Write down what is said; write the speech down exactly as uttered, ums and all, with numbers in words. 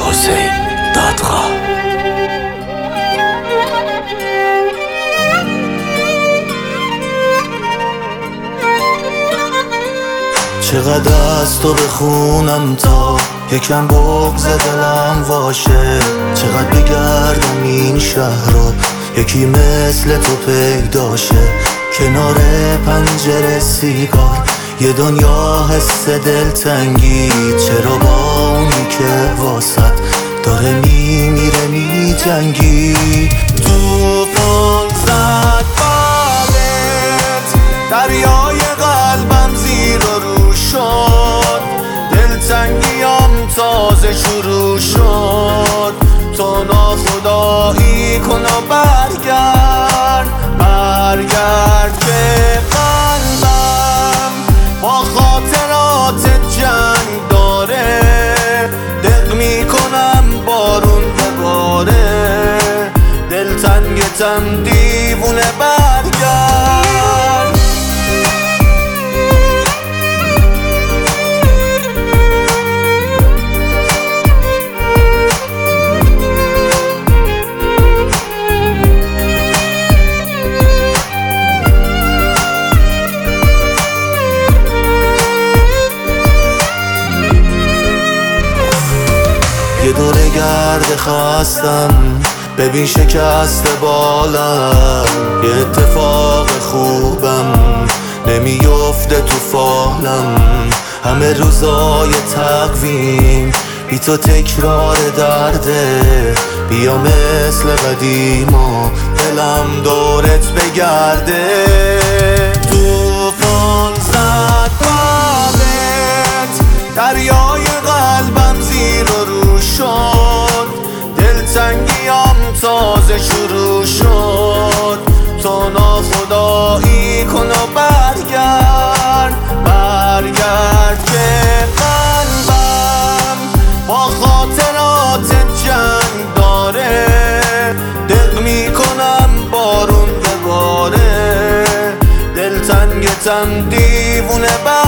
حسین دادخواه. چقدر از تو بخونم تا یکم بغض دلم واشه، چقدر بگردم این شهر رو یکی مثل تو پیداشه. کنار پنجره سیگار یه دنیا حس دلتنگی، چرا با اونی که واسط داره میمیره می جنگی. توفان زد بالت دریای قلبم زیر و رو شد، دلتنگیم تازه شروع شد. تو ناخدایی کن و برگرد برگرد که قلبم با خاطرات جنگ داره. دق میکنم بارون بباره، دلتنگتم دیوونه برگرد. یه دوره گرد خستم، ببین شکست بالم. یه اتفاق خوبم نمیفته تو فالم، همه روزای تقویم بی تو تکرار درده. بیا مثل قدیما دلم دورت بگرده. توفان زد بالت دریای قلبم زیر و رو شد، دلتنگیم تازه شروع شد. تو ناخدایی کن و برگرد برگرد که قلبم با خاطرات جنگ داره. دق میکنم بارون بباره، دلتنگتم دیوونه بر